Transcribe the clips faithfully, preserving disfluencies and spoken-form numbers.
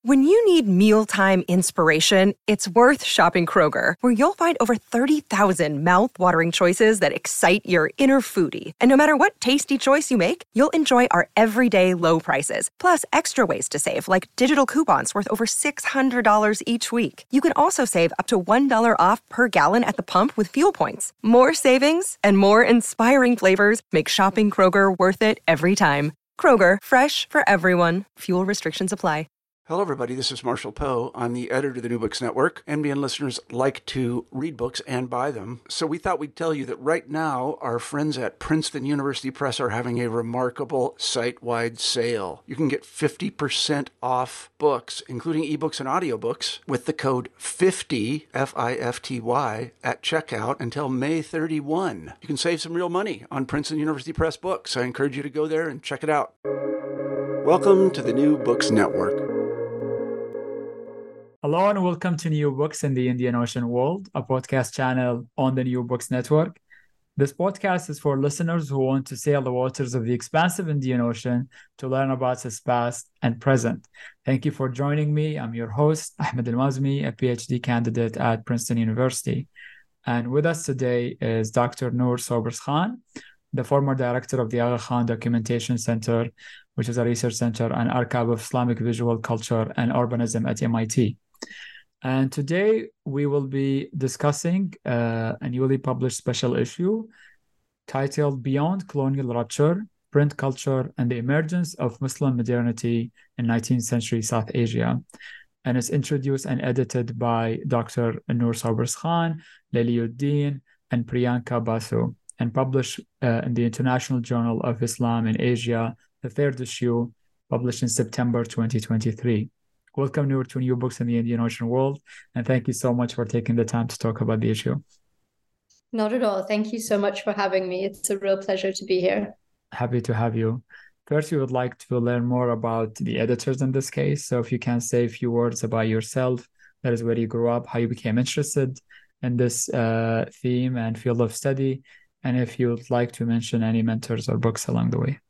When you need mealtime inspiration, it's worth shopping Kroger, where you'll find over thirty thousand mouth-watering choices that excite your inner foodie. And no matter what tasty choice you make, you'll enjoy our everyday low prices, plus extra ways to save, like digital coupons worth over six hundred dollars each week. You can also save up to one dollar off per gallon at the pump with fuel points. More savings and more inspiring flavors make shopping Kroger worth it every time. Kroger, fresh for everyone. Fuel restrictions apply. Hello, everybody. This is Marshall Poe. I'm the editor of the New Books Network. N B N listeners like to read books and buy them. So we thought we'd tell you that right now, our friends at Princeton University Press are having a remarkable site-wide sale. You can get fifty percent off books, including ebooks and audiobooks, with the code fifty, F I F T Y, at checkout until May thirty-first. You can save some real money on Princeton University Press books. I encourage you to go there and check it out. Welcome to the New Books Network. Hello and welcome to New Books in the Indian Ocean World, a podcast channel on the New Books Network. This podcast is for listeners who want to sail the waters of the expansive Indian Ocean to learn about its past and present. Thank you for joining me. I'm your host, Ahmed Al-Mazmi, a PhD candidate at Princeton University. And with us today is Doctor Noor Sobers Khan, the former director of the Aga Khan Documentation Center, which is a research center and archive of Islamic visual culture and urbanism at M I T. And today we will be discussing uh, a newly published special issue titled Beyond Colonial Rupture, Print Culture and the Emergence of Muslim Modernity in nineteenth century South Asia. And it's introduced and edited by Doctor Noor Sobers Khan, Leliuddin, and Priyanka Basu, and published uh, in the International Journal of Islam in Asia, the third issue, published in September twenty twenty-three. Welcome, Noor, to New Books in the Indian Ocean World, and thank you so much for taking the time to talk about the issue. Not at all. Thank you so much for having me. It's a real pleasure to be here. Happy to have you. First, we would like to learn more about the editors in this case. So if you can say a few words about yourself, that is where you grew up, how you became interested in this uh, theme and field of study, and if you would like to mention any mentors or books along the way.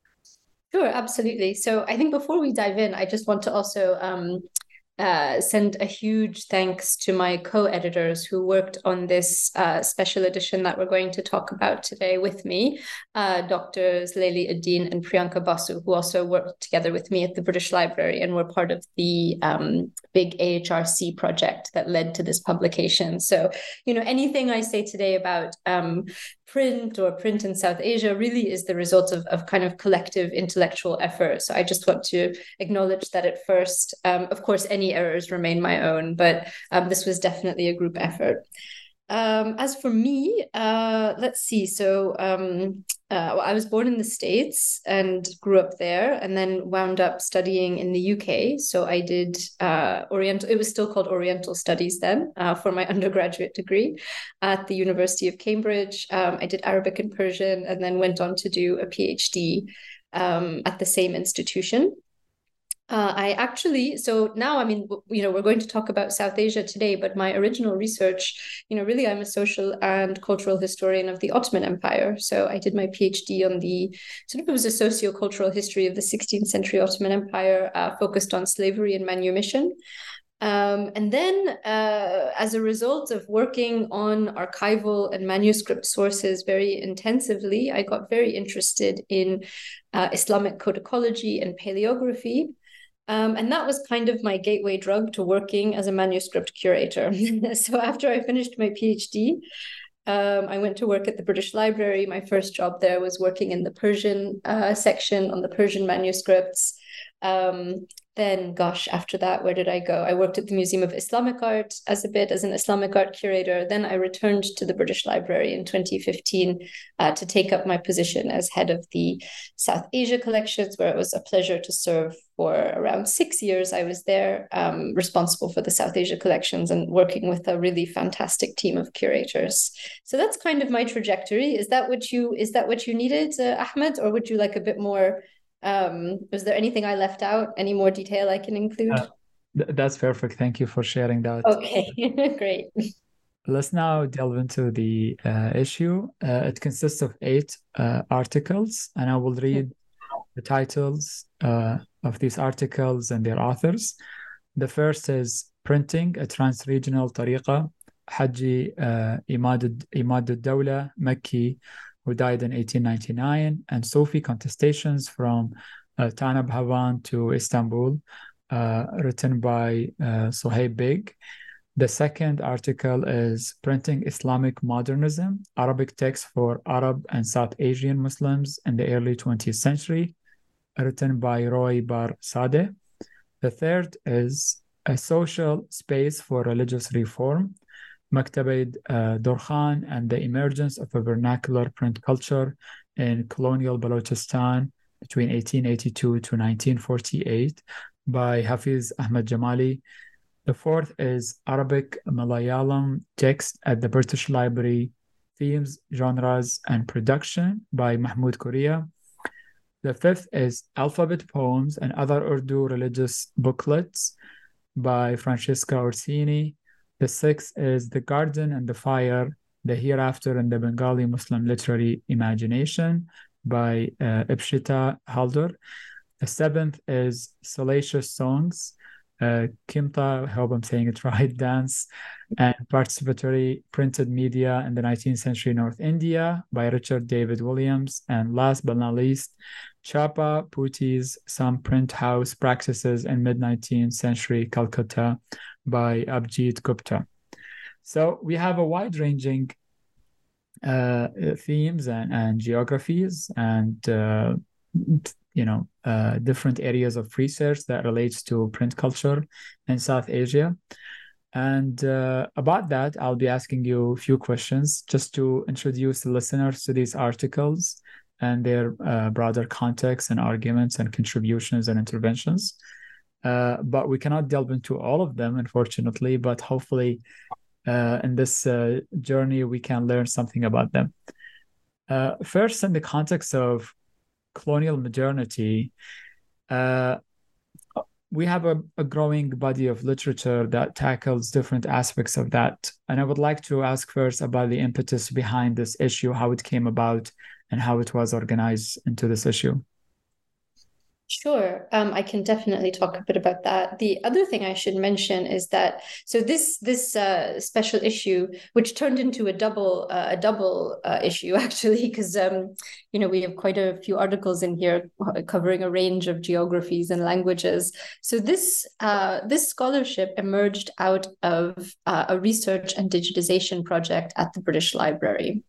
Sure, absolutely. So I think before we dive in, I just want to also um, uh, send a huge thanks to my co-editors who worked on this uh, special edition that we're going to talk about today with me, uh, Doctors Leliuddin and Priyanka Basu, who also worked together with me at the British Library and were part of the um, big A H R C project that led to this publication. So, you know, anything I say today about um, print or print in South Asia really is the result of, of kind of collective intellectual effort. So I just want to acknowledge that at first. Um, of course, any errors remain my own, but um, this was definitely a group effort. Um, as for me, uh, let's see. So um, uh, well, I was born in the States and grew up there, and then wound up studying in the U K. So I did uh, Oriental, it was still called Oriental Studies then, uh, for my undergraduate degree at the University of Cambridge. Um, I did Arabic and Persian, and then went on to do a PhD um, at the same institution. Uh, I actually, so now, I mean, you know, we're going to talk about South Asia today, but my original research, you know, really, I'm a social and cultural historian of the Ottoman Empire. So I did my PhD on the, sort of, it was a socio-cultural history of the sixteenth century Ottoman Empire, uh, focused on slavery and manumission. Um, and then, uh, as a result of working on archival and manuscript sources very intensively, I got very interested in uh, Islamic codicology and paleography. Um, and that was kind of my gateway drug to working as a manuscript curator. So after I finished my PhD, um, I went to work at the British Library. My first job there was working in the Persian uh, section on the Persian manuscripts. Um, then, gosh, after that, where did I go? I worked at the Museum of Islamic Art as a bit as an Islamic art curator. Then I returned to the British Library in twenty fifteen uh, to take up my position as head of the South Asia collections, where it was a pleasure to serve for around six years. I was there, um, responsible for the South Asia collections and working with a really fantastic team of curators. So that's kind of my trajectory. Is that what you, is that what you needed, uh, Ahmed, or would you like a bit more? Um, was there anything I left out? Any more detail I can include? Uh, th- that's perfect. Thank you for sharing that. Okay, great. Let's now delve into the uh, issue. Uh, it consists of eight uh, articles, and I will read the titles uh, of these articles and their authors. The first is Printing, a Trans-Regional Tariqa, Haji uh, Imad al-Dawla Makki, who died in eighteen ninety-nine, and Sufi Contestations from uh, Tanab Havan to Istanbul, uh, written by uh, Suhaib Beg. The second article is Printing Islamic Modernism, Arabic Texts for Arab and South Asian Muslims in the early twentieth century, written by Roy Bar Sadeh. The third is A Social Space for Religious Reform, Maktabid uh, Dorkhan and the Emergence of a Vernacular Print Culture in Colonial Balochistan between eighteen eighty-two to nineteen forty-eight by Hafiz Ahmad Jamali. The fourth is Arabic Malayalam Text at the British Library, Themes, Genres, and Production by Mahmoud Korea. The fifth is Alphabet Poems and Other Urdu Religious Booklets by Francesca Orsini. The sixth is The Garden and the Fire, The Hereafter in the Bengali Muslim Literary Imagination by uh, Ipshita Haldor. The seventh is Salacious Songs, uh, Kimta, I hope I'm saying it right, Dance and Participatory Printed Media in the nineteenth Century North India by Richard David Williams. And last but not least, Chapa Puti's Some Print House Practices in Mid-nineteenth Century Calcutta by Abhijit Gupta. So we have a wide-ranging uh, themes and, and geographies and, uh, you know, uh, different areas of research that relates to print culture in South Asia. And uh, about that, I'll be asking you a few questions just to introduce the listeners to these articles and their uh, broader context and arguments and contributions and interventions. Uh, but we cannot delve into all of them, unfortunately, but hopefully uh, in this uh, journey, we can learn something about them. Uh, first, in the context of colonial modernity, uh, we have a, a growing body of literature that tackles different aspects of that. And I would like to ask first about the impetus behind this issue, how it came about, and how it was organized into this issue. Sure. Um, I can definitely talk a bit about that. The other thing I should mention is that so this this uh, special issue, which turned into a double uh, a double uh, issue actually, because um, you know we have quite a few articles in here covering a range of geographies and languages. So this uh, this scholarship emerged out of uh, a research and digitization project at the British Library.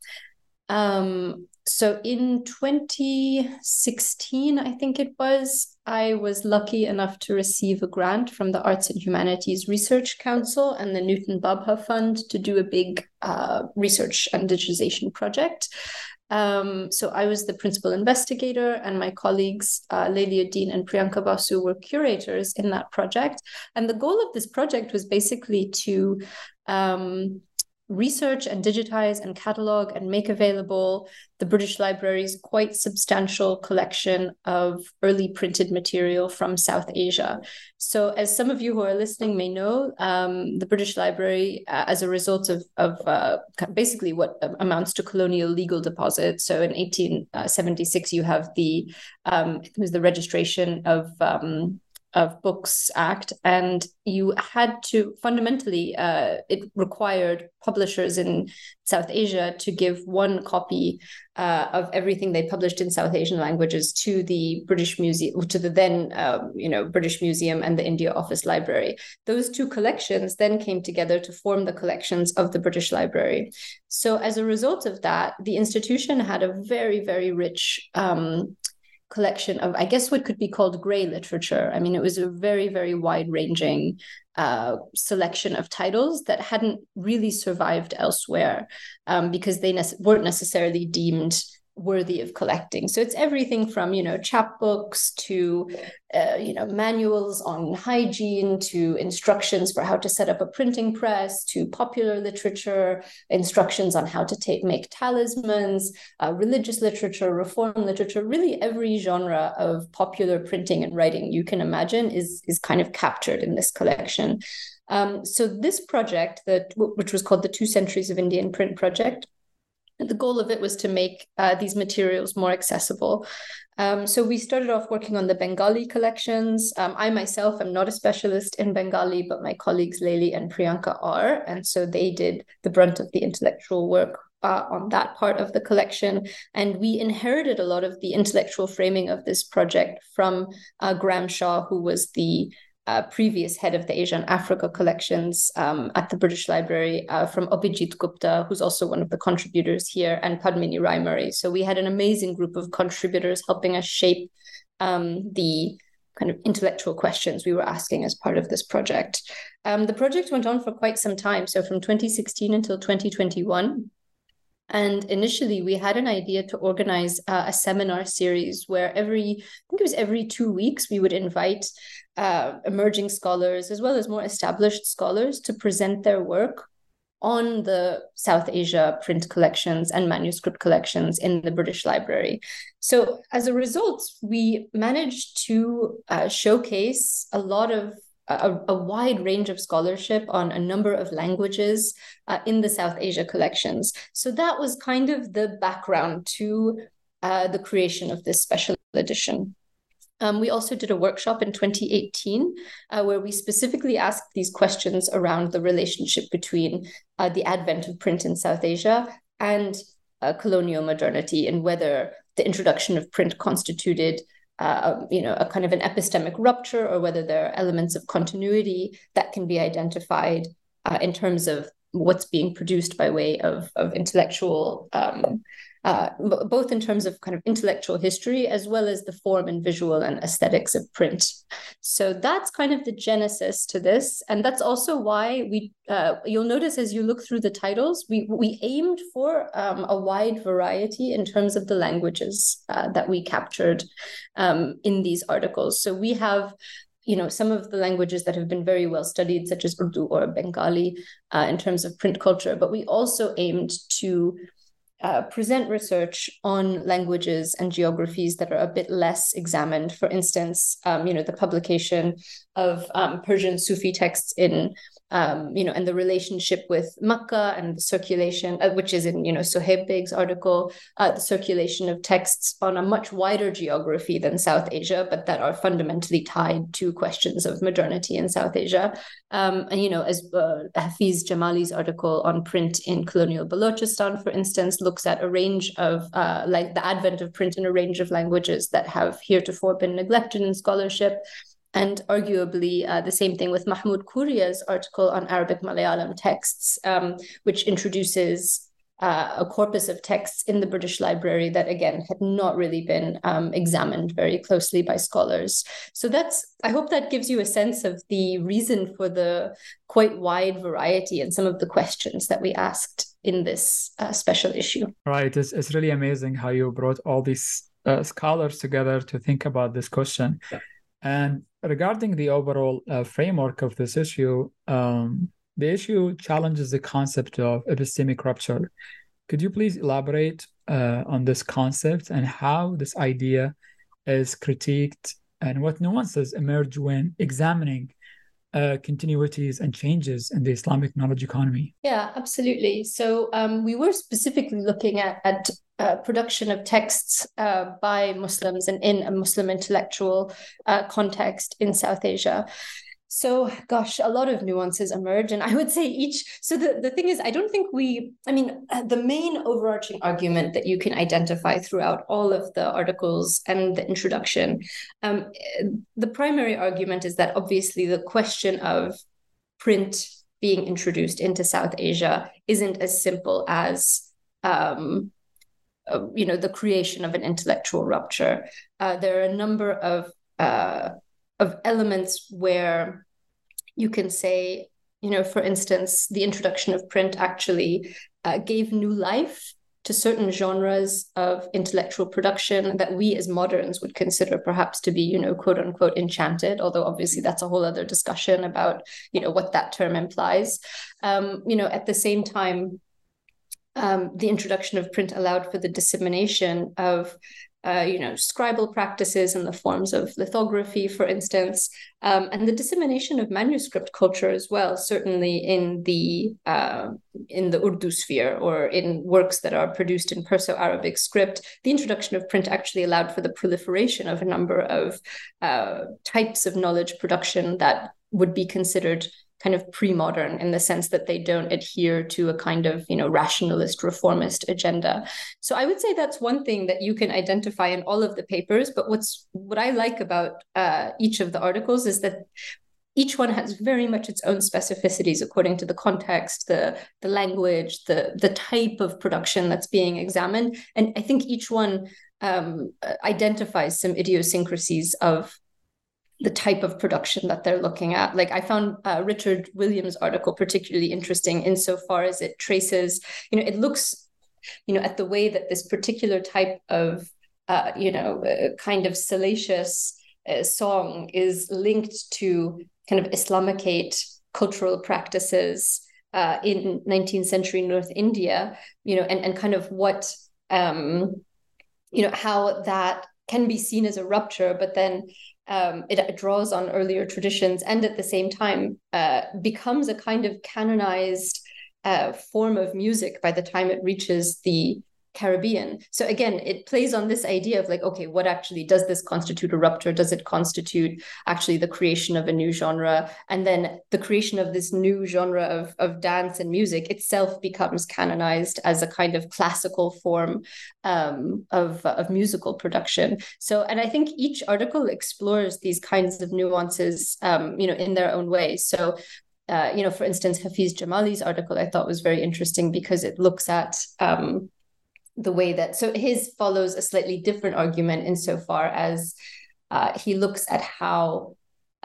Um, So in twenty sixteen, I think it was, I was lucky enough to receive a grant from the Arts and Humanities Research Council and the Newton Babha Fund to do a big uh, research and digitization project. Um, so I was the principal investigator, and my colleagues, uh, Lelia Dean and Priyanka Basu, were curators in that project. And the goal of this project was basically to um, research and digitize and catalog and make available the British Library's quite substantial collection of early printed material from South Asia. So as some of you who are listening may know, um, the British Library, uh, as a result of, of uh, basically what amounts to colonial legal deposits, so in eighteen seventy-six, you have the, um, it was the registration of um, of Books Act, and you had to fundamentally, uh, it required publishers in South Asia to give one copy uh, of everything they published in South Asian languages to the British Museum, to the then, um, you know, British Museum and the India Office Library. Those two collections then came together to form the collections of the British Library. So as a result of that, the institution had a very, very rich um, collection of, I guess, what could be called gray literature. I mean, it was a very, very wide-ranging uh, selection of titles that hadn't really survived elsewhere um, because they ne- weren't necessarily deemed worthy of collecting. So it's everything from, you know, chapbooks to, uh, you know, manuals on hygiene, to instructions for how to set up a printing press, to popular literature, instructions on how to take, make talismans, uh, religious literature, reform literature, really every genre of popular printing and writing you can imagine is, is kind of captured in this collection. Um, so this project, that which was called the Two Centuries of Indian Print Project, the goal of it was to make uh, these materials more accessible. Um, so we started off working on the Bengali collections. Um, I myself am not a specialist in Bengali, but my colleagues Leili and Priyanka are. And so they did the brunt of the intellectual work uh, on that part of the collection. And we inherited a lot of the intellectual framing of this project from uh, Graham Shaw, who was the Uh, previous head of the Asia and Africa collections um, at the British Library, uh, from Abhijit Gupta, who's also one of the contributors here, and Padmini Rai Murray. So we had an amazing group of contributors helping us shape um, the kind of intellectual questions we were asking as part of this project. Um, the project went on for quite some time, so from twenty sixteen until twenty twenty-one. And initially, we had an idea to organize uh, a seminar series where every, I think it was every two weeks, we would invite uh, emerging scholars as well as more established scholars to present their work on the South Asia print collections and manuscript collections in the British Library. So as a result, we managed to uh, showcase a lot of A, a wide range of scholarship on a number of languages uh, in the South Asia collections. So that was kind of the background to uh, the creation of this special edition. Um, we also did a workshop in twenty eighteen uh, where we specifically asked these questions around the relationship between uh, the advent of print in South Asia and uh, colonial modernity, and whether the introduction of print constituted Uh, you know, a kind of an epistemic rupture, or whether there are elements of continuity that can be identified uh, in terms of what's being produced by way of, of intellectual, um, uh, both in terms of kind of intellectual history, as well as the form and visual and aesthetics of print. So that's kind of the genesis to this. And that's also why we, uh, you'll notice as you look through the titles, we, we aimed for um, a wide variety in terms of the languages uh, that we captured um, in these articles. So we have, you know, some of the languages that have been very well studied, such as Urdu or Bengali, uh, in terms of print culture, but we also aimed to Uh, present research on languages and geographies that are a bit less examined. For instance, um, you know, the publication of um, Persian Sufi texts in, um, you know, and the relationship with Makkah and the circulation, uh, which is in, you know, Sohaib Beg's article, uh, the circulation of texts on a much wider geography than South Asia, but that are fundamentally tied to questions of modernity in South Asia. Um, and, you know, as uh, Hafiz Jamali's article on print in colonial Balochistan, for instance, looks at a range of, uh, like the advent of print in a range of languages that have heretofore been neglected in scholarship. And arguably uh, the same thing with Mahmoud Kouria's article on Arabic Malayalam texts, um, which introduces uh, a corpus of texts in the British Library that, again, had not really been um, examined very closely by scholars. So that's, I hope that gives you a sense of the reason for the quite wide variety and some of the questions that we asked in this uh, special issue. Right. It's, it's really amazing how you brought all these uh, scholars together to think about this question. Yeah. And regarding the overall uh, framework of this issue, um, the issue challenges the concept of epistemic rupture. Could you please elaborate uh, on this concept and how this idea is critiqued and what nuances emerge when examining uh, continuities and changes in the Islamic knowledge economy? Yeah, absolutely. So um, we were specifically looking at, at uh, production of texts uh, by Muslims and in a Muslim intellectual uh, context in South Asia. So, gosh, a lot of nuances emerge. And I would say each, so the, the thing is, I don't think we, I mean, uh, the main overarching argument that you can identify throughout all of the articles and the introduction, um, the primary argument is that obviously the question of print being introduced into South Asia isn't as simple as, um, uh, you know, the creation of an intellectual rupture. Uh, there are a number of uh, of elements where you can say, you know, for instance, the introduction of print actually uh, gave new life to certain genres of intellectual production that we as moderns would consider perhaps to be, you know, quote unquote enchanted, although obviously that's a whole other discussion about, you know, what that term implies. Um, you know, at the same time, um, the introduction of print allowed for the dissemination of uh, you know, scribal practices in the forms of lithography, for instance, um, and the dissemination of manuscript culture as well, certainly in the uh, in the Urdu sphere or in works that are produced in Perso-Arabic script. The introduction of print actually allowed for the proliferation of a number of uh, types of knowledge production that would be considered kind of pre-modern in the sense that they don't adhere to a kind of, you know, rationalist reformist agenda. So I would say that's one thing that you can identify in all of the papers. But what's what I like about uh, each of the articles is that each one has very much its own specificities according to the context, the the language, the the type of production that's being examined. And I think each one um, identifies some idiosyncrasies of the type of production that they're looking at. Like I found uh, Richard Williams' article particularly interesting insofar as it traces, you know, it looks, you know, at the way that this particular type of, uh, you know, uh, kind of salacious uh, song is linked to kind of Islamicate cultural practices uh, in nineteenth century North India, you know, and, and kind of what, um, you know, how that can be seen as a rupture, but then Um, it, it draws on earlier traditions and at the same time uh, becomes a kind of canonized uh, form of music by the time it reaches the Caribbean. So again, it plays on this idea of like, okay, what actually does this constitute a rupture? Does it constitute actually the creation of a new genre? And then the creation of this new genre of, of dance and music itself becomes canonized as a kind of classical form um, of, of musical production. So, and I think each article explores these kinds of nuances, um, you know, in their own way. So, uh, you know, for instance, Hafiz Jamali's article I thought was very interesting because it looks at um, the way that, so his follows a slightly different argument insofar as uh, he looks at how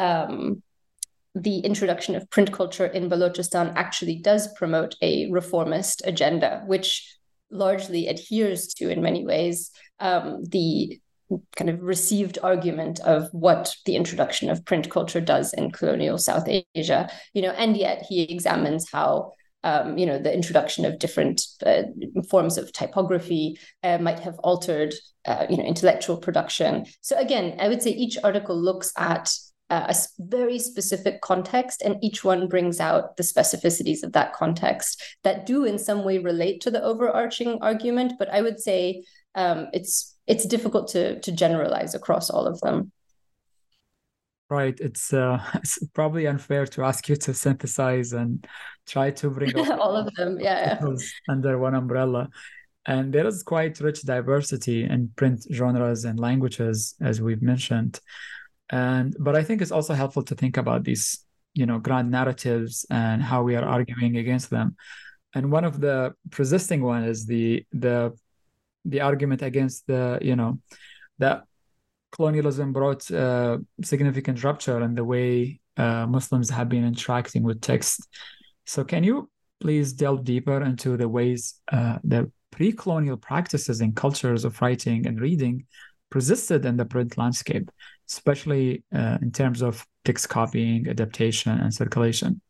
um, the introduction of print culture in Balochistan actually does promote a reformist agenda, which largely adheres to, in many ways, um, the kind of received argument of what the introduction of print culture does in colonial South Asia, you know, and yet he examines how Um, you know, the introduction of different uh, forms of typography uh, might have altered, uh, you know, intellectual production. So again, I would say each article looks at uh, a very specific context, and each one brings out the specificities of that context that do in some way relate to the overarching argument. But I would say um, it's it's difficult to to generalize across all of them. Right. It's uh, it's probably unfair to ask you to synthesize and try to bring all of them, yeah, under one umbrella. And there is quite rich diversity in print genres and languages, as we've mentioned. And but I think it's also helpful to think about these, you know, grand narratives and how we are arguing against them. And one of the persisting one is the the the argument against the, you know, that colonialism brought uh, significant rupture in the way uh, Muslims have been interacting with text. So can you please delve deeper into the ways uh, the pre-colonial practices and cultures of writing and reading persisted in the print landscape, especially uh, in terms of text copying, adaptation, and circulation?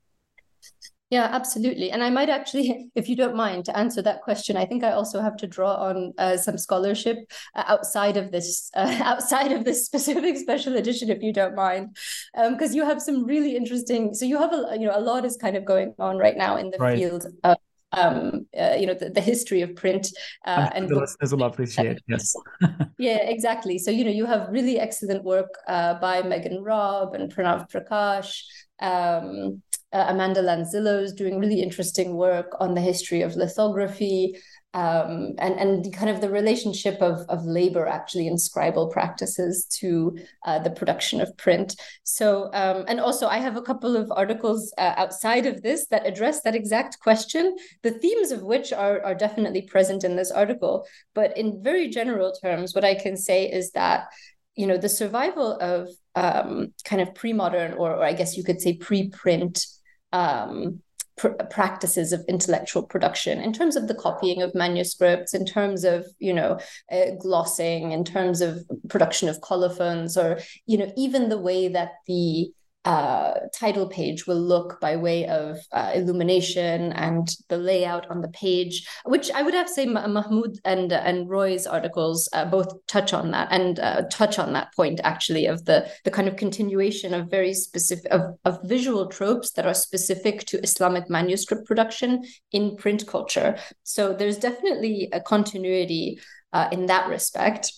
Yeah, absolutely. And I might actually, if you don't mind, to answer that question, I think I also have to draw on uh, some scholarship uh, outside of this, uh, outside of this specific special edition, if you don't mind, because um, you have some really interesting. So you have a, you know, a lot is kind of going on right now in the right. field of, um, uh, you know, the, the history of print. Uh, and the listeners will appreciate. Yes. Yeah, exactly. So you know, you have really excellent work uh, by Megan Robb and Pranav Prakash. Um, Uh, Amanda Lanzillo is doing really interesting work on the history of lithography um, and, and kind of the relationship of, of labor actually in scribal practices to uh, the production of print. So, um, and also I have a couple of articles uh, outside of this that address that exact question, the themes of which are, are definitely present in this article. But in very general terms, what I can say is that, you know, the survival of um, kind of pre-modern, or, or I guess you could say pre-print um, pr- practices of intellectual production in terms of the copying of manuscripts, in terms of, you know, uh, glossing, in terms of production of colophons, or, you know, even the way that the uh, title page will look by way of uh, illumination and the layout on the page, which I would have to say Mahmoud and and Roy's articles uh, both touch on that and uh, touch on that point actually of the the kind of continuation of very specific of, of visual tropes that are specific to Islamic manuscript production in print culture. So there's definitely a continuity uh, in that respect.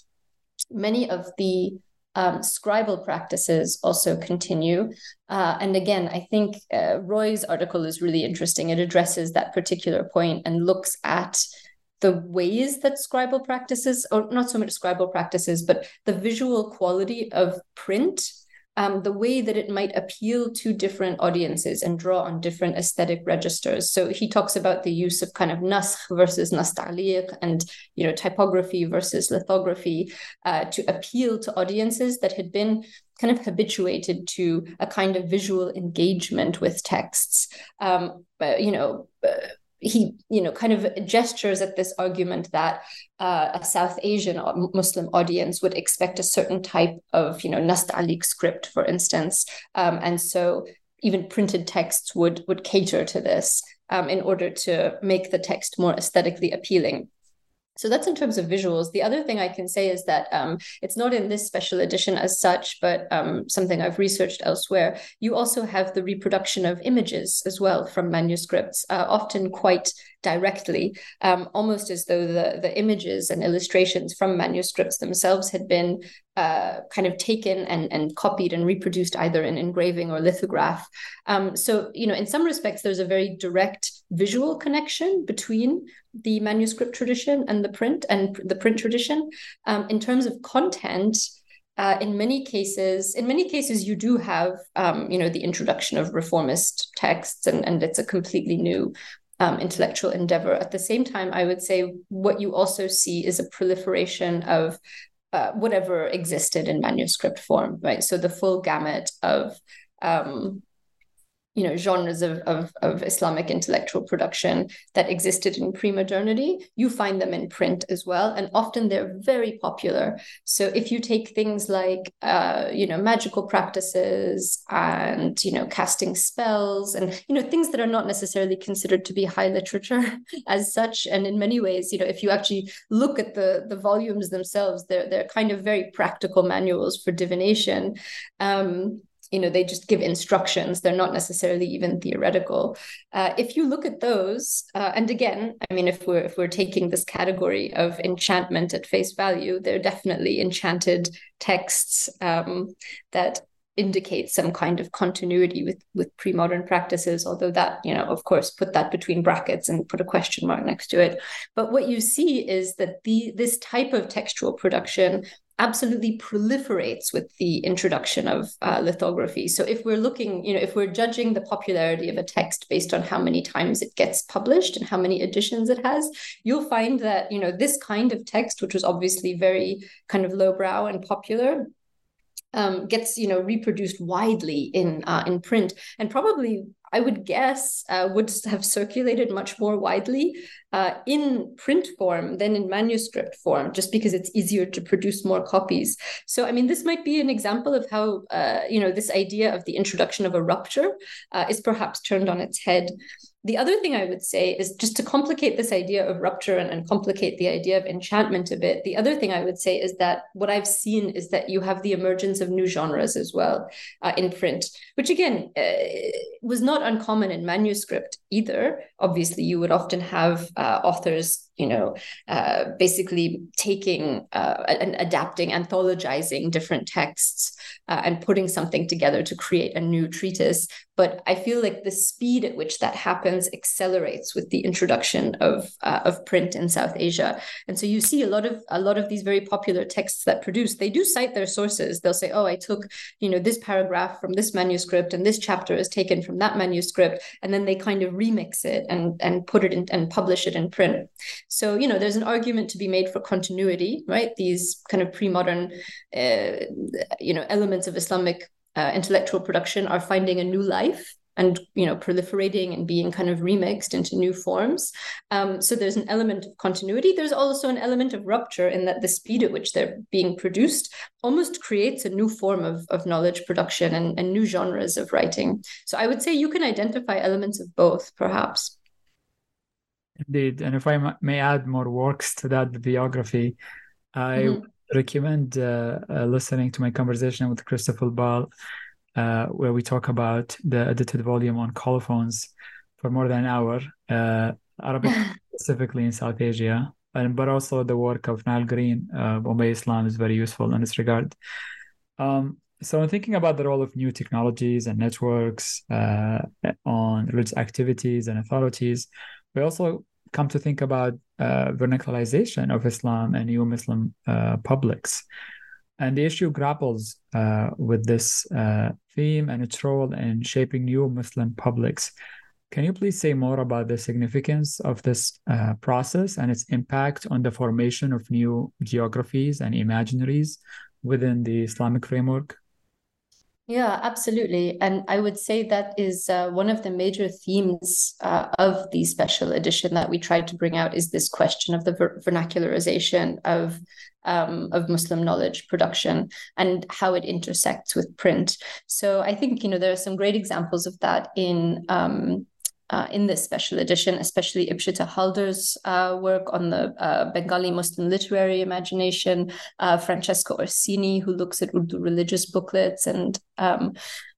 Many of the Um, scribal practices also continue. Uh, and again, I think uh, Roy's article is really interesting. It addresses that particular point and looks at the ways that scribal practices, or not so much scribal practices, but the visual quality of print, um, the way that it might appeal to different audiences and draw on different aesthetic registers. So he talks about the use of kind of naskh versus nasta'liq and, you know, typography versus lithography uh, to appeal to audiences that had been kind of habituated to a kind of visual engagement with texts. Um, but, you know, uh, he, you know, kind of gestures at this argument that uh, a South Asian Muslim audience would expect a certain type of, you know, nasta'liq script, for instance. Um, and so even printed texts would, would cater to this um, in order to make the text more aesthetically appealing. So that's in terms of visuals. The other thing I can say is that um, it's not in this special edition as such, but um, something I've researched elsewhere. You also have the reproduction of images as well from manuscripts, uh, often quite directly, um, almost as though the, the images and illustrations from manuscripts themselves had been uh, kind of taken and, and copied and reproduced either in engraving or lithograph. Um, so, you know, in some respects, there's a very direct visual connection between the manuscript tradition and the print and the print tradition. Um, in terms of content, uh, in many cases, in many cases, you do have, um, you know, the introduction of reformist texts, and, and it's a completely new Um, intellectual endeavor. At the same time, I would say what you also see is a proliferation of uh, whatever existed in manuscript form, right? So the full gamut of, um, you know, genres of, of, of Islamic intellectual production that existed in pre-modernity, you find them in print as well. And often they're very popular. So if you take things like, uh, you know, magical practices and, you know, casting spells and, you know, things that are not necessarily considered to be high literature as such. And in many ways, you know, if you actually look at the, the volumes themselves, they're, they're kind of very practical manuals for divination. Um, You know, they just give instructions. They're not necessarily even theoretical. Uh, if you look at those, uh, and again, I mean, if we're if we're taking this category of enchantment at face value, they're definitely enchanted texts um, that indicate some kind of continuity with with pre-modern practices. Although that, you know, of course, put that between brackets and put a question mark next to it. But what you see is that the this type of textual production absolutely proliferates with the introduction of uh, lithography. So if we're looking, you know, if we're judging the popularity of a text based on how many times it gets published and how many editions it has, you'll find that, you know, this kind of text, which was obviously very kind of lowbrow and popular, um, gets, you know, reproduced widely in uh, in print, and probably, I would guess, uh, would have circulated much more widely uh, in print form than in manuscript form, just because it's easier to produce more copies. So, I mean, this might be an example of how, uh, you know, this idea of the introduction of a rupture uh, is perhaps turned on its head. The other thing I would say is, just to complicate this idea of rupture and, and complicate the idea of enchantment a bit, the other thing I would say is that what I've seen is that you have the emergence of new genres as well uh, in print, which again uh, was not uncommon in manuscript either. Obviously, you would often have uh, authors, you know, uh, basically taking uh, and adapting, anthologizing different texts uh, and putting something together to create a new treatise. But I feel like the speed at which that happens accelerates with the introduction of uh, of print in South Asia. And so you see a lot of a lot of these very popular texts that produce, they do cite their sources. They'll say, oh, I took, you know, this paragraph from this manuscript and this chapter is taken from that manuscript. And then they kind of remix it and, and put it in and publish it in print. So, you know, there's an argument to be made for continuity, right? These kind of pre-modern, uh, you know, elements of Islamic uh, intellectual production are finding a new life and you know proliferating and being kind of remixed into new forms. Um, so there's an element of continuity. There's also an element of rupture in that the speed at which they're being produced almost creates a new form of, of knowledge production and, and new genres of writing. So I would say you can identify elements of both, perhaps. Indeed. And if I m- may add more works to that bibliography, I mm-hmm. recommend uh, uh, listening to my conversation with Christopher Ball, uh, where we talk about the edited volume on colophones for more than an hour, uh, Arabic specifically in South Asia, and but also the work of Nile Green, uh, Bombay Islam, is very useful in this regard. Um, so in thinking about the role of new technologies and networks uh, on religious activities and authorities, we also come to think about uh, vernacularization of Islam and new Muslim uh, publics. And the issue grapples uh, with this uh, theme and its role in shaping new Muslim publics. Can you please say more about the significance of this uh, process and its impact on the formation of new geographies and imaginaries within the Islamic framework? Yeah, absolutely. And I would say that is uh, one of the major themes uh, of the special edition that we tried to bring out is this question of the ver- vernacularization of um, of Muslim knowledge production and how it intersects with print. So I think, you know, there are some great examples of that in um, Uh, in this special edition, especially Ibshita Halder's uh, work on the uh, Bengali Muslim literary imagination, uh, Francesco Orsini, who looks at Urdu religious booklets, and um,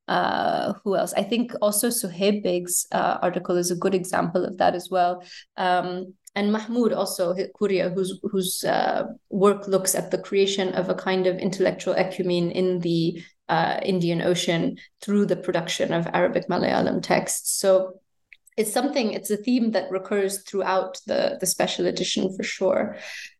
uh, who else? I think also Suhaib Beg's uh, article is a good example of that as well. Um, and Mahmoud also, Kuria, whose, whose uh, work looks at the creation of a kind of intellectual ecumene in the uh, Indian Ocean through the production of Arabic Malayalam texts. So it's something, it's a theme that recurs throughout the, the special edition for sure.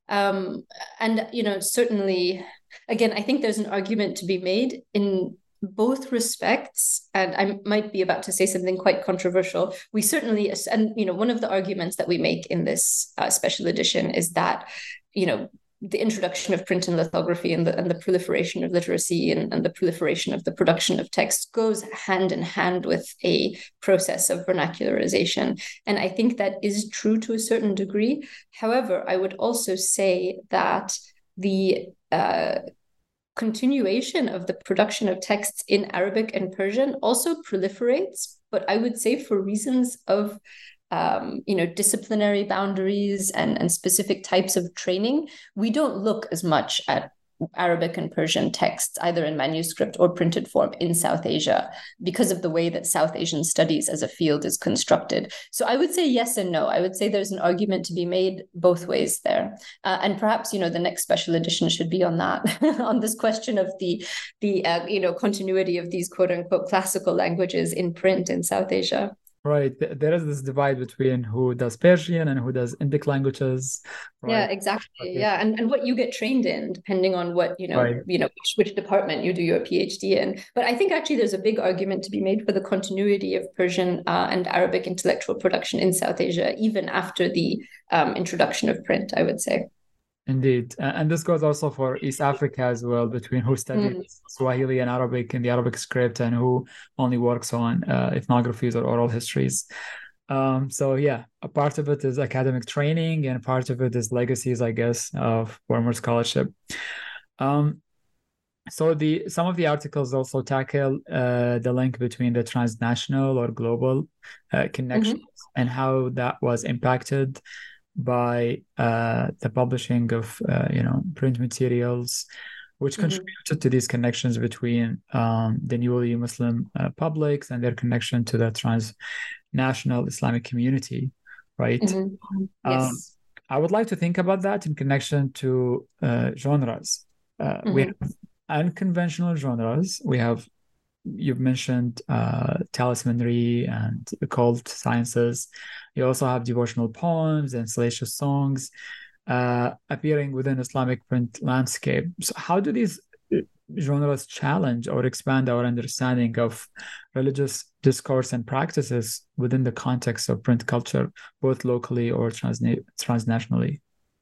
Um, and, you know, certainly, again, I think there's an argument to be made in both respects, and I might be about to say something quite controversial. We certainly, and, you know, one of the arguments that we make in this uh, special edition is that, you know, the introduction of print and lithography and the, and the proliferation of literacy and, and the proliferation of the production of text goes hand in hand with a process of vernacularization. And I think that is true to a certain degree. However, I would also say that the uh, continuation of the production of texts in Arabic and Persian also proliferates, but I would say for reasons of Um, you know, disciplinary boundaries and, and specific types of training, we don't look as much at Arabic and Persian texts, either in manuscript or printed form in South Asia, because of the way that South Asian studies as a field is constructed. So I would say yes and no. I would say there's an argument to be made both ways there. Uh, and perhaps, you know, the next special edition should be on that, on this question of the, the uh, you know, continuity of these quote unquote classical languages in print in South Asia. Right. There is this divide between who does Persian and who does Indic languages. Right? Yeah, exactly. Okay. Yeah. And, and what you get trained in, depending on what, you know, right. you know, which, which department you do your PhD in. But I think actually there's a big argument to be made for the continuity of Persian uh, and Arabic intellectual production in South Asia, even after the um, introduction of print, I would say. Indeed. And this goes also for East Africa as well, between who studies mm. Swahili and Arabic in the Arabic script and who only works on uh, ethnographies or oral histories. Um, so yeah, a part of it is academic training and part of it is legacies, I guess, of former scholarship. Um, so the some of the articles also tackle uh, the link between the transnational or global uh, connections mm-hmm. and how that was impacted by uh, the publishing of uh, you know print materials, which mm-hmm. contributed to these connections between um, the newly Muslim uh, publics and their connection to the transnational Islamic community, right? Mm-hmm. Yes. Um, I would like to think about that in connection to uh, genres. Uh, mm-hmm. We have unconventional genres. We have, you've mentioned uh, talismanry and occult sciences. You also have devotional poems and salacious songs uh, appearing within Islamic print landscape. So how do these genres challenge or expand our understanding of religious discourse and practices within the context of print culture, both locally or transna- transnationally?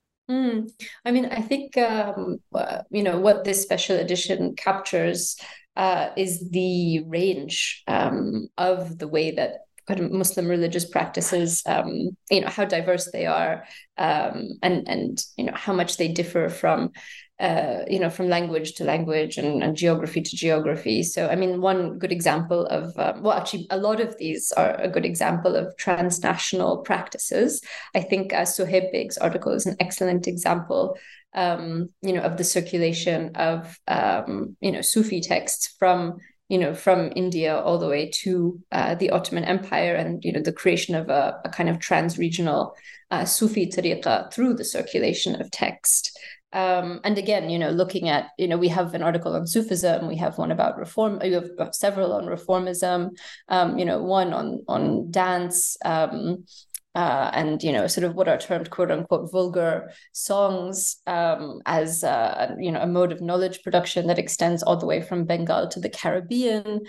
Mm. I mean, I think, um, uh, you know, what this special edition captures uh, is the range um, of the way that kind of Muslim religious practices, um, you know, how diverse they are, um, and and you know how much they differ from, uh, you know, from language to language and, and geography to geography. So, I mean, one good example of, um, well, actually, a lot of these are a good example of transnational practices. I think uh, Suhaib Beg's article is an excellent example. Um, you know, of the circulation of, um, you know, Sufi texts from, you know, from India all the way to uh, the Ottoman Empire, and, you know, the creation of a, a kind of trans-regional uh, Sufi tariqa through the circulation of text. Um, and again, you know, looking at, you know, we have an article on Sufism, we have one about reform, we have several on reformism, um, you know, one on, on dance, um, Uh, and, you know, sort of what are termed quote unquote vulgar songs um, as, uh, you know, a mode of knowledge production that extends all the way from Bengal to the Caribbean.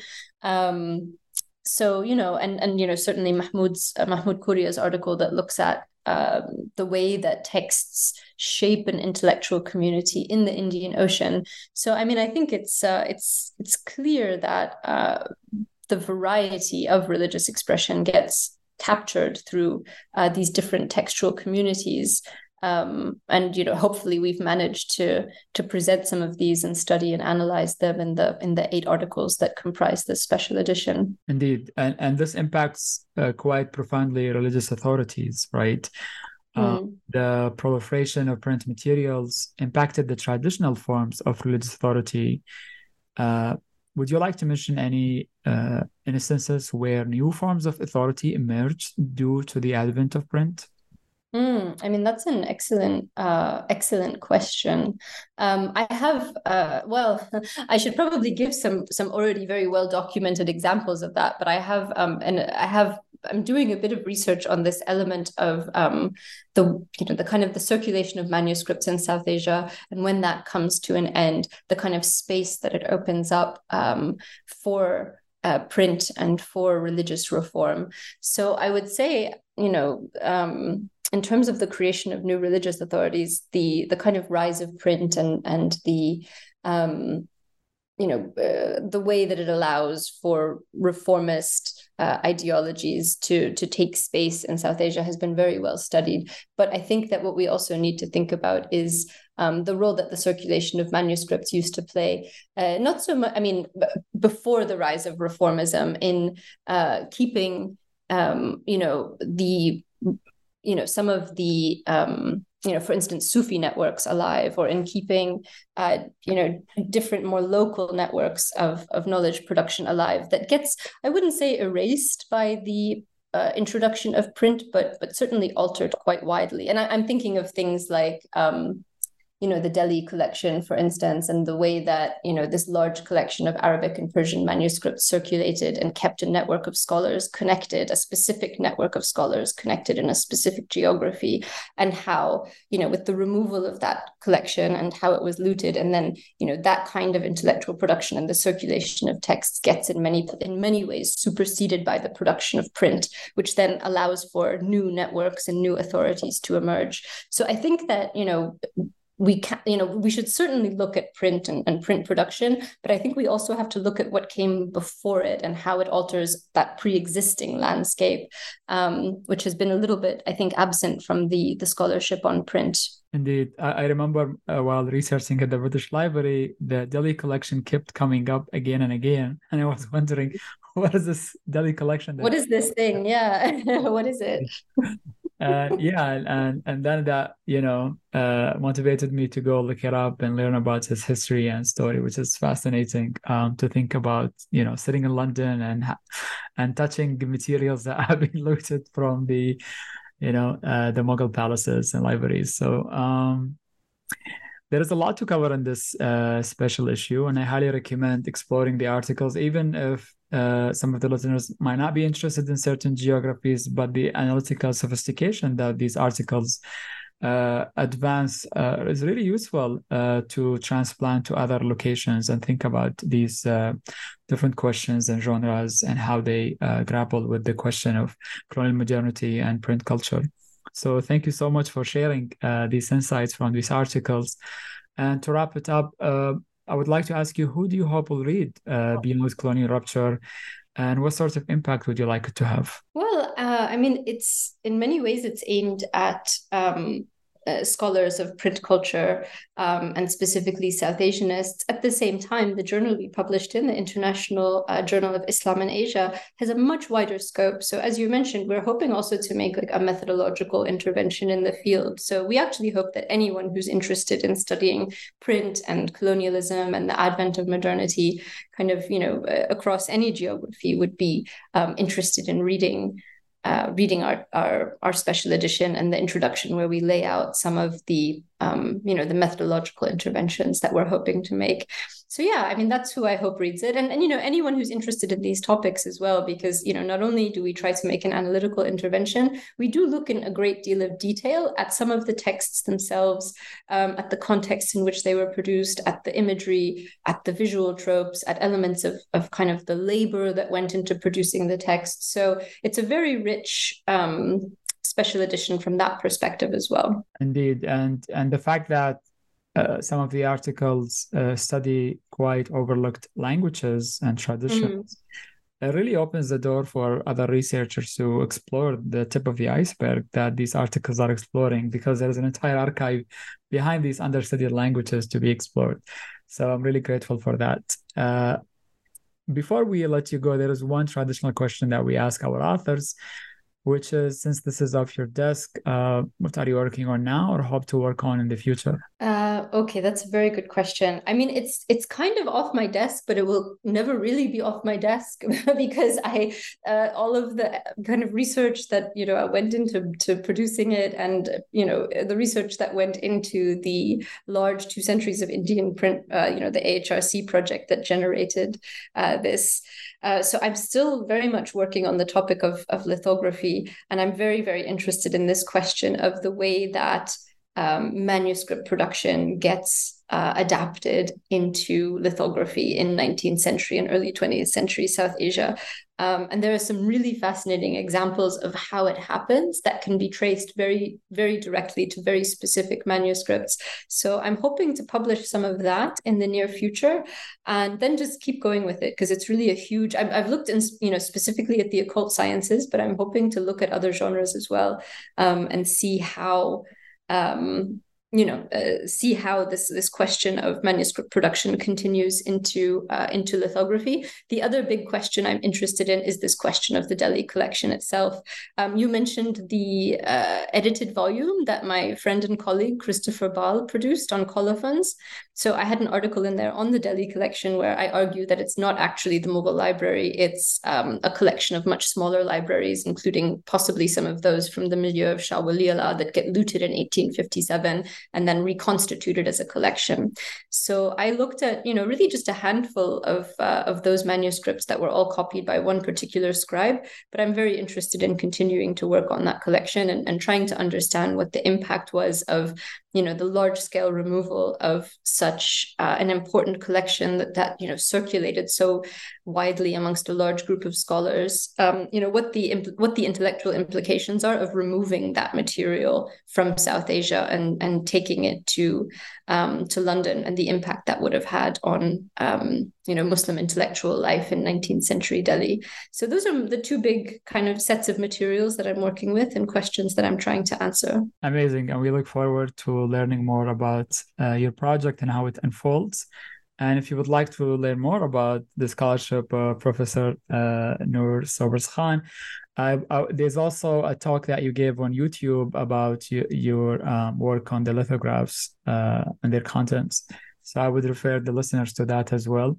Um, so, you know, and, and, you know, certainly Mahmoud's, uh, Mahmoud Kuria's article that looks at um, the way that texts shape an intellectual community in the Indian Ocean. So, I mean, I think it's, uh, it's, it's clear that uh, the variety of religious expression gets captured through uh, these different textual communities. Um, and, you know, hopefully we've managed to to present some of these and study and analyze them in the in the eight articles that comprise this special edition. Indeed. And, and this impacts uh, quite profoundly religious authorities, right? Mm. Uh, the proliferation of print materials impacted the traditional forms of religious authority. Uh, Would you like to mention any uh, instances where new forms of authority emerged due to the advent of print? Mm, I mean, that's an excellent, uh, excellent question. Um, I have, uh, well, I should probably give some some already very well documented examples of that. But I have, um, and I have, I'm doing a bit of research on this element of um, the, you know, the kind of the circulation of manuscripts in South Asia, and when that comes to an end, the kind of space that it opens up um, for uh, print and for religious reform. So I would say, you know. Um, In terms of the creation of new religious authorities, the the kind of rise of print and and the um, you know uh, the way that it allows for reformist uh, ideologies to to take space in South Asia has been very well studied. But I think that what we also need to think about is um, the role that the circulation of manuscripts used to play. Uh, not so much, I mean, before the rise of reformism, in uh, keeping um, you know the you know, some of the, um, you know, for instance, Sufi networks alive, or in keeping, uh, you know, different more local networks of, of knowledge production alive, that gets, I wouldn't say erased by the uh, introduction of print, but but certainly altered quite widely. And I, I'm thinking of things like, um, you know, the Delhi collection, for instance, and the way that, you know, this large collection of Arabic and Persian manuscripts circulated and kept a network of scholars connected, a specific network of scholars connected in a specific geography, and how, you know, with the removal of that collection and how it was looted, and then, you know, that kind of intellectual production and the circulation of texts gets in many, in many ways superseded by the production of print, which then allows for new networks and new authorities to emerge. So I think that, you know, we can, you know, we should certainly look at print and, and print production, but I think we also have to look at what came before it and how it alters that pre-existing landscape, um, which has been a little bit, I think, absent from the, the scholarship on print. Indeed. I, I remember uh, while researching at the British Library, the Delhi collection kept coming up again and again. And I was wondering, what is this Delhi collection? What is this thing? Yeah. What is it? Uh, yeah, and and then that, you know, uh, motivated me to go look it up and learn about his history and story, which is fascinating um, to think about, you know, sitting in London and and touching materials that have been looted from the, you know, uh, the Mughal palaces and libraries. So um, there is a lot to cover in this uh, special issue, and I highly recommend exploring the articles, even if Uh, some of the listeners might not be interested in certain geographies, but the analytical sophistication that these articles uh, advance uh, is really useful uh, to transplant to other locations and think about these uh, different questions and genres and how they uh, grapple with the question of colonial modernity and print culture. So thank you so much for sharing uh, these insights from these articles. And to wrap it up, uh, I would like to ask you, who do you hope will read uh, Beyond Colonial Rupture, and what sort of impact would you like it to have? Well, uh, I mean, it's in many ways it's aimed at um, uh, scholars of print culture um, and specifically South Asianists. At the same time, the journal we published in, the International uh, Journal of Islam and Asia, has a much wider scope. So as you mentioned, we're hoping also to make like a methodological intervention in the field. So we actually hope that anyone who's interested in studying print and colonialism and the advent of modernity kind of, you know, uh, across any geography would be um, interested in reading Uh, reading our, our our special edition and the introduction, where we lay out some of the um, you know the methodological interventions that we're hoping to make. So yeah, I mean, that's who I hope reads it, and and you know anyone who's interested in these topics as well, because you know not only do we try to make an analytical intervention, we do look in a great deal of detail at some of the texts themselves, um, at the context in which they were produced, at the imagery, at the visual tropes, at elements of of kind of the labor that went into producing the text. So it's a very rich um, special edition from that perspective as well. Indeed, and and the fact that uh, some of the articles uh, study quite overlooked languages and traditions, mm. it really opens the door for other researchers to explore the tip of the iceberg that these articles are exploring, because there's an entire archive behind these understudied languages to be explored. So I'm really grateful for that. Uh, before we let you go, there is one traditional question that we ask our authors, which is, since this is off your desk, uh, what are you working on now or hope to work on in the future? Uh, okay, that's a very good question. I mean, it's it's kind of off my desk, but it will never really be off my desk because I uh, all of the kind of research that you know I went into to producing it, and you know the research that went into the large two centuries of Indian print, uh, you know the A H R C project that generated uh, this. Uh, so I'm still very much working on the topic of of lithography, and I'm very very interested in this question of the way that Um, manuscript production gets uh, adapted into lithography in nineteenth century and early twentieth century South Asia. Um, and there are some really fascinating examples of how it happens that can be traced very, very directly to very specific manuscripts. So I'm hoping to publish some of that in the near future, and then just keep going with it, because it's really a huge, I've, I've looked in, you know, specifically at the occult sciences, but I'm hoping to look at other genres as well, um, and see how Um, you know, uh, see how this this question of manuscript production continues into uh, into lithography. The other big question I'm interested in is this question of the Delhi collection itself. Um, you mentioned the uh, edited volume that my friend and colleague Christopher Ball produced on colophons. So I had an article in there on the Delhi collection where I argue that it's not actually the Mughal library. It's um, a collection of much smaller libraries, including possibly some of those from the milieu of Shah Wali Allah that get looted in eighteen fifty-seven and then reconstituted as a collection. So I looked at, you know, really just a handful of uh, of those manuscripts that were all copied by one particular scribe. But I'm very interested in continuing to work on that collection and, and trying to understand what the impact was of, you know, the large scale removal of such uh, an important collection that, that, you know, circulated so widely amongst a large group of scholars. Um, you know, what the what the intellectual implications are of removing that material from South Asia and, and taking it to um, to London, and the impact that would have had on, um, you know, Muslim intellectual life in nineteenth century Delhi. So those are the two big kind of sets of materials that I'm working with and questions that I'm trying to answer. Amazing. And we look forward to learning more about uh, your project and how it unfolds. And if you would like to learn more about the scholarship, uh, Professor uh, Noor Sobers Khan, I, I, there's also a talk that you gave on YouTube about you, your um, work on the lithographs uh, and their contents. So I would refer the listeners to that as well.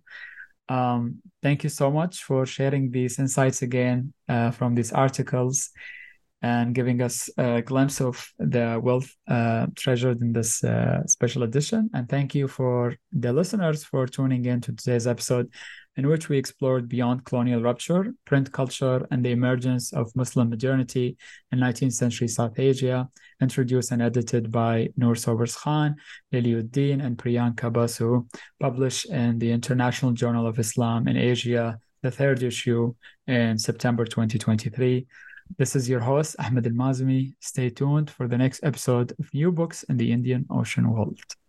Um, thank you so much for sharing these insights again uh, from these articles and giving us a glimpse of the wealth uh, treasured in this uh, special edition. And thank you for the listeners for tuning in to today's episode, in which we explored Beyond Colonial Rupture, print culture, and the emergence of Muslim modernity in nineteenth century South Asia, introduced and edited by Noor Sobers Khan, Liliuddin, and Priyanka Basu, published in the International Journal of Islam in Asia, the third issue in September twenty twenty-three. This is your host, Ahmed Al-Mazmi. Stay tuned for the next episode of New Books in the Indian Ocean World.